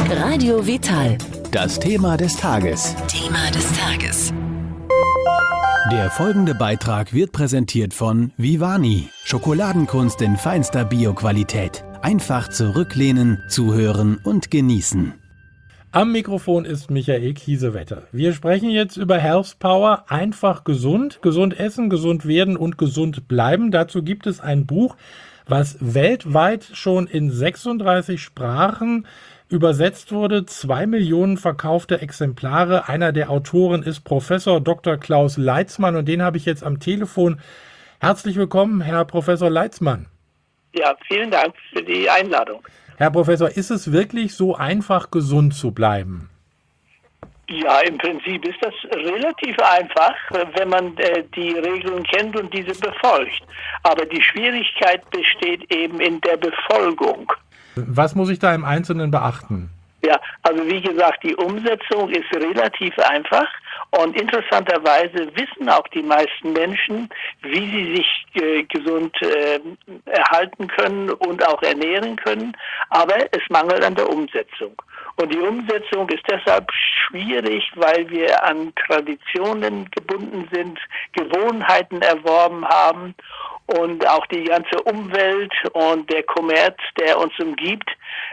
Radio Vital. Das Thema des Tages. Thema des Tages. Der folgende Beitrag wird präsentiert von Vivani. Schokoladenkunst in feinster Bioqualität. Einfach zurücklehnen, zuhören und genießen. Am Mikrofon ist Michael Kiesewetter. Wir sprechen jetzt über Health Power, einfach gesund, gesund essen, gesund werden und gesund bleiben. Dazu gibt es ein Buch, was weltweit schon in 36 Sprachen übersetzt wurde. 2 Millionen verkaufte Exemplare. Einer der Autoren ist Professor Dr. Klaus Leitzmann und den habe ich jetzt am Telefon. Herzlich willkommen, Herr Professor Leitzmann. Ja, vielen Dank für die Einladung. Herr Professor, ist es wirklich so einfach, gesund zu bleiben? Ja, im Prinzip ist das relativ einfach, wenn man die Regeln kennt und diese befolgt. Aber die Schwierigkeit besteht eben in der Befolgung. Was muss ich da im Einzelnen beachten? Ja, also wie gesagt, die Umsetzung ist relativ einfach und interessanterweise wissen auch die meisten Menschen, wie sie sich gesund erhalten können und auch ernähren können, aber es mangelt an der Umsetzung. Und die Umsetzung ist deshalb schwierig, weil wir an Traditionen gebunden sind, Gewohnheiten erworben haben und auch die ganze Umwelt und der Kommerz, der uns umgibt,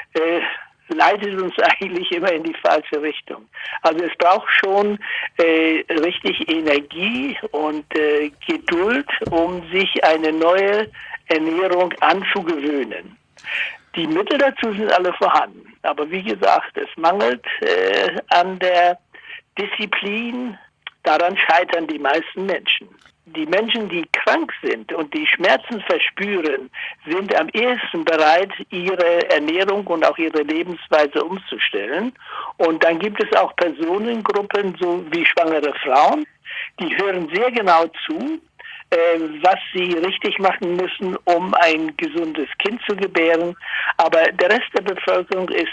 leitet uns eigentlich immer in die falsche Richtung. Also es braucht schon richtig Energie und Geduld, um sich eine neue Ernährung anzugewöhnen. Die Mittel dazu sind alle vorhanden. Aber wie gesagt, es mangelt an der Disziplin. Daran scheitern die meisten Menschen. Die Menschen, die krank sind und die Schmerzen verspüren, sind am ehesten bereit, ihre Ernährung und auch ihre Lebensweise umzustellen. Und dann gibt es auch Personengruppen, so wie schwangere Frauen, die hören sehr genau zu, was sie richtig machen müssen, um ein gesundes Kind zu gebären. Aber der Rest der Bevölkerung ist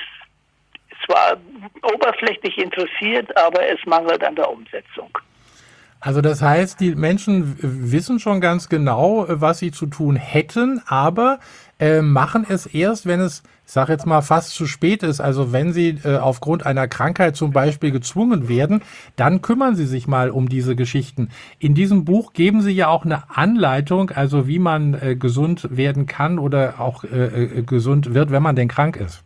zwar oberflächlich interessiert, aber es mangelt an der Umsetzung. Also das heißt, die Menschen wissen schon ganz genau, was sie zu tun hätten, aber machen es erst, wenn es, ich sage jetzt mal, fast zu spät ist. Also wenn sie aufgrund einer Krankheit zum Beispiel gezwungen werden, dann kümmern sie sich mal um diese Geschichten. In diesem Buch geben Sie ja auch eine Anleitung, also wie man gesund werden kann oder auch gesund wird, wenn man denn krank ist.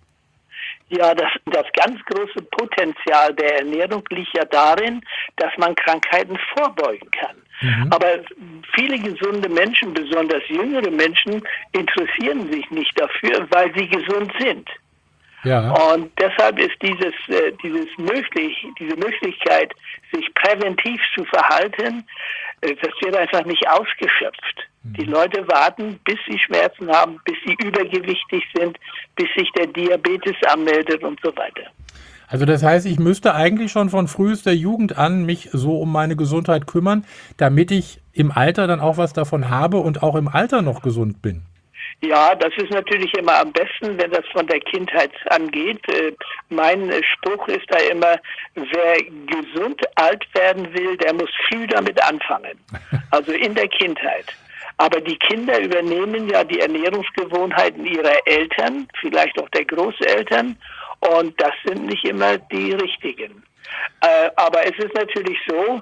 Ja, das ganz große Potenzial der Ernährung liegt ja darin, dass man Krankheiten vorbeugen kann. Mhm. Aber viele gesunde Menschen, besonders jüngere Menschen, interessieren sich nicht dafür, weil sie gesund sind. Ja. Und deshalb ist diese Möglichkeit, sich präventiv zu verhalten, das wird einfach nicht ausgeschöpft. Die Leute warten, bis sie Schmerzen haben, bis sie übergewichtig sind, bis sich der Diabetes anmeldet und so weiter. Also das heißt, ich müsste eigentlich schon von frühester Jugend an mich so um meine Gesundheit kümmern, damit ich im Alter dann auch was davon habe und auch im Alter noch gesund bin. Ja, das ist natürlich immer am besten, wenn das von der Kindheit angeht. Mein Spruch ist da immer, wer gesund alt werden will, der muss früh damit anfangen. Also in der Kindheit. Aber die Kinder übernehmen ja die Ernährungsgewohnheiten ihrer Eltern, vielleicht auch der Großeltern, und das sind nicht immer die richtigen. Aber es ist natürlich so,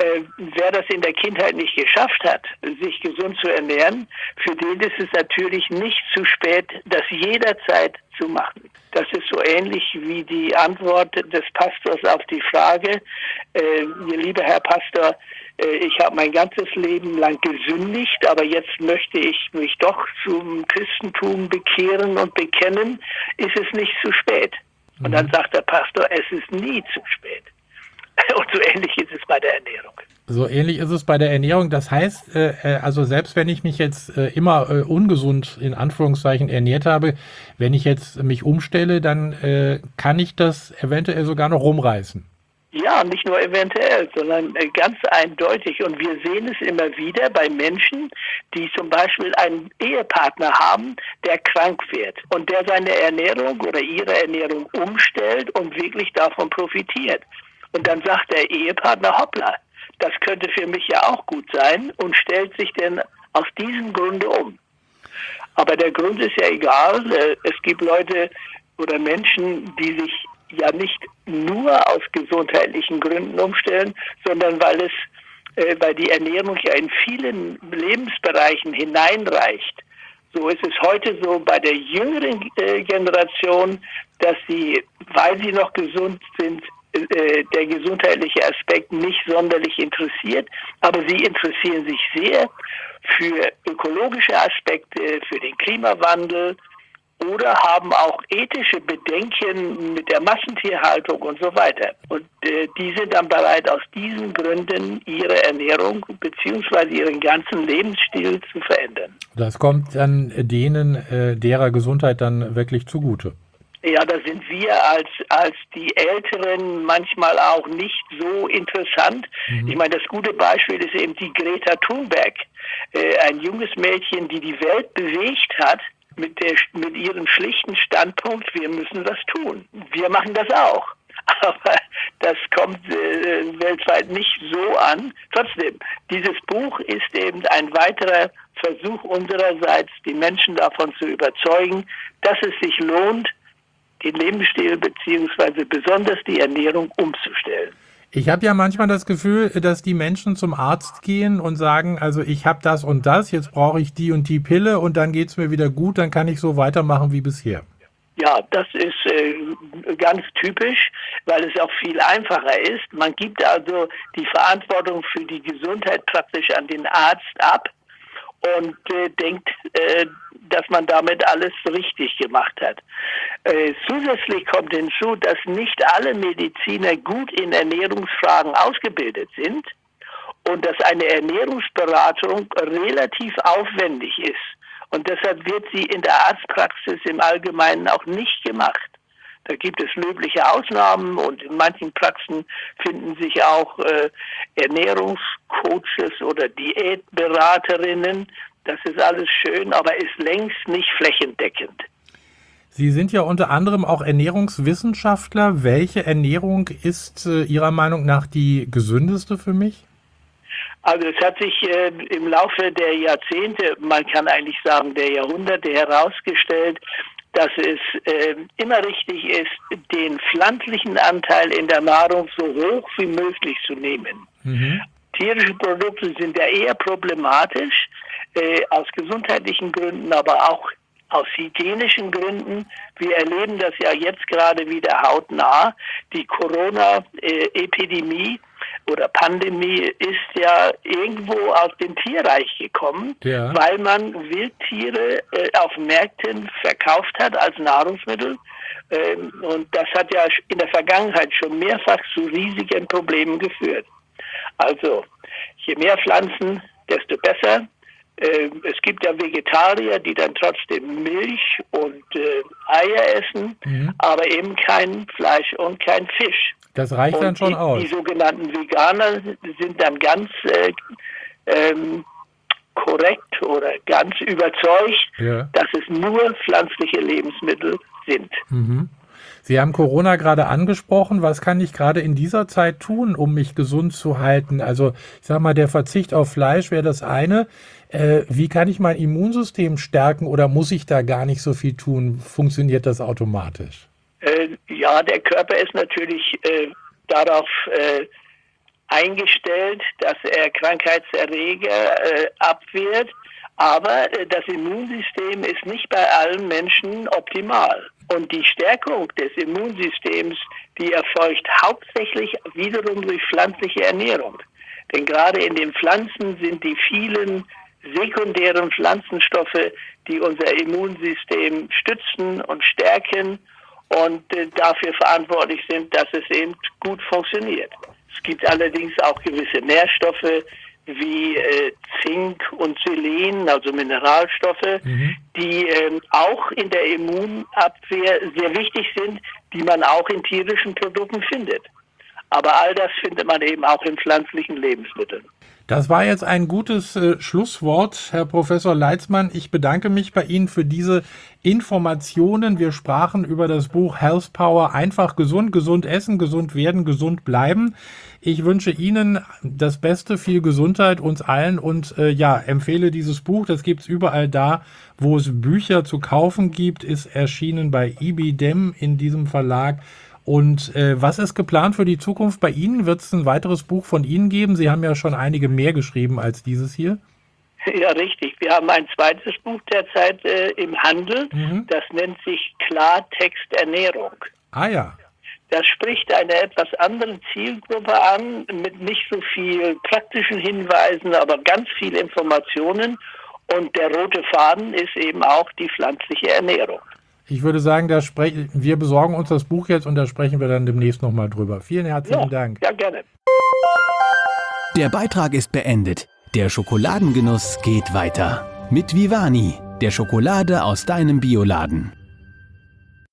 wer das in der Kindheit nicht geschafft hat, sich gesund zu ernähren, für den ist es natürlich nicht zu spät, das jederzeit zu machen. Das ist so ähnlich wie die Antwort des Pastors auf die Frage, lieber Herr Pastor, ich habe mein ganzes Leben lang gesündigt, aber jetzt möchte ich mich doch zum Christentum bekehren und bekennen, ist es nicht zu spät. Und dann sagt der Pastor, es ist nie zu spät. Und so ähnlich ist es bei der Ernährung. So ähnlich ist es bei der Ernährung. Das heißt, also selbst wenn ich mich jetzt immer ungesund in Anführungszeichen ernährt habe, wenn ich jetzt mich umstelle, dann kann ich das eventuell sogar noch rumreißen. Ja, nicht nur eventuell, sondern ganz eindeutig. Und wir sehen es immer wieder bei Menschen, die zum Beispiel einen Ehepartner haben, der krank wird und der seine Ernährung oder ihre Ernährung umstellt und wirklich davon profitiert. Und dann sagt der Ehepartner, hoppla, das könnte für mich ja auch gut sein und stellt sich denn aus diesem Grunde um. Aber der Grund ist ja egal. Es gibt Leute oder Menschen, die sich ja nicht nur aus gesundheitlichen Gründen umstellen, sondern weil die Ernährung ja in vielen Lebensbereichen hineinreicht. So ist es heute so bei der jüngeren Generation, dass sie, weil sie noch gesund sind, der gesundheitliche Aspekt nicht sonderlich interessiert, aber sie interessieren sich sehr für ökologische Aspekte, für den Klimawandel oder haben auch ethische Bedenken mit der Massentierhaltung und so weiter. Und die sind dann bereit, aus diesen Gründen ihre Ernährung bzw. ihren ganzen Lebensstil zu verändern. Das kommt dann denen, derer Gesundheit dann wirklich zugute. Ja, da sind wir als die Älteren manchmal auch nicht so interessant. Ich meine, das gute Beispiel ist eben die Greta Thunberg, ein junges Mädchen, die die Welt bewegt hat mit ihrem schlichten Standpunkt, wir müssen das tun. Wir machen das auch. Aber das kommt weltweit nicht so an. Trotzdem, dieses Buch ist eben ein weiterer Versuch unsererseits, die Menschen davon zu überzeugen, dass es sich lohnt, den Lebensstil bzw. besonders die Ernährung umzustellen. Ich habe ja manchmal das Gefühl, dass die Menschen zum Arzt gehen und sagen, also ich habe das und das, jetzt brauche ich die und die Pille und dann geht es mir wieder gut, dann kann ich so weitermachen wie bisher. Ja, das ist ganz typisch, weil es auch viel einfacher ist. Man gibt also die Verantwortung für die Gesundheit praktisch an den Arzt ab und denkt, dass man damit alles richtig gemacht hat. Zusätzlich kommt hinzu, dass nicht alle Mediziner gut in Ernährungsfragen ausgebildet sind und dass eine Ernährungsberatung relativ aufwendig ist. Und deshalb wird sie in der Arztpraxis im Allgemeinen auch nicht gemacht. Da gibt es löbliche Ausnahmen und in manchen Praxen finden sich auch Ernährungscoaches oder Diätberaterinnen. Das ist alles schön, aber ist längst nicht flächendeckend. Sie sind ja unter anderem auch Ernährungswissenschaftler. Welche Ernährung ist Ihrer Meinung nach die gesündeste für mich? Also es hat sich im Laufe der Jahrzehnte, man kann eigentlich sagen der Jahrhunderte herausgestellt, dass es immer richtig ist, den pflanzlichen Anteil in der Nahrung so hoch wie möglich zu nehmen. Tierische Produkte sind ja eher problematisch, aus gesundheitlichen Gründen, aber auch aus hygienischen Gründen. Wir erleben das ja jetzt gerade wieder hautnah. Die Corona-Epidemie oder Pandemie ist ja irgendwo aus dem Tierreich gekommen, weil man Wildtiere auf Märkten verkauft hat als Nahrungsmittel. Und das hat ja in der Vergangenheit schon mehrfach zu riesigen Problemen geführt. Also, je mehr Pflanzen, desto besser. Es gibt ja Vegetarier, die dann trotzdem Milch und Eier essen, aber eben kein Fleisch und kein Fisch. Das reicht dann schon aus. Die sogenannten Veganer sind dann ganz korrekt oder ganz überzeugt, dass es nur pflanzliche Lebensmittel sind. Sie haben Corona gerade angesprochen. Was kann ich gerade in dieser Zeit tun, um mich gesund zu halten? Also ich sage mal, der Verzicht auf Fleisch wäre das eine. Wie kann ich mein Immunsystem stärken oder muss ich da gar nicht so viel tun? Funktioniert das automatisch? Ja, der Körper ist natürlich darauf eingestellt, dass er Krankheitserreger abwehrt, aber das Immunsystem ist nicht bei allen Menschen optimal. Und die Stärkung des Immunsystems, die erfolgt hauptsächlich wiederum durch pflanzliche Ernährung. Denn gerade in den Pflanzen sind die vielen sekundären Pflanzenstoffe, die unser Immunsystem stützen und stärken und dafür verantwortlich sind, dass es eben gut funktioniert. Es gibt allerdings auch gewisse Nährstoffe wie Zink und Selen, also Mineralstoffe, die auch in der Immunabwehr sehr wichtig sind, die man auch in tierischen Produkten findet. Aber all das findet man eben auch in pflanzlichen Lebensmitteln. Das war jetzt ein gutes Schlusswort, Herr Professor Leitzmann. Ich bedanke mich bei Ihnen für diese Informationen. Wir sprachen über das Buch Health Power, einfach gesund, gesund essen, gesund werden, gesund bleiben. Ich wünsche Ihnen das Beste, viel Gesundheit uns allen und empfehle dieses Buch. Das gibt's überall da, wo es Bücher zu kaufen gibt. Ist erschienen bei Ibidem in diesem Verlag. Und was ist geplant für die Zukunft bei Ihnen? Wird es ein weiteres Buch von Ihnen geben? Sie haben ja schon einige mehr geschrieben als dieses hier. Ja, richtig. Wir haben ein zweites Buch derzeit im Handel. Das nennt sich Klartext Ernährung. Ah ja. Das spricht eine etwas andere Zielgruppe an, mit nicht so viel praktischen Hinweisen, aber ganz viel Informationen. Und der rote Faden ist eben auch die pflanzliche Ernährung. Ich würde sagen, wir besorgen uns das Buch jetzt und da sprechen wir dann demnächst nochmal drüber. Vielen herzlichen Dank. Ja, gerne. Der Beitrag ist beendet. Der Schokoladengenuss geht weiter. Mit Vivani, der Schokolade aus deinem Bioladen.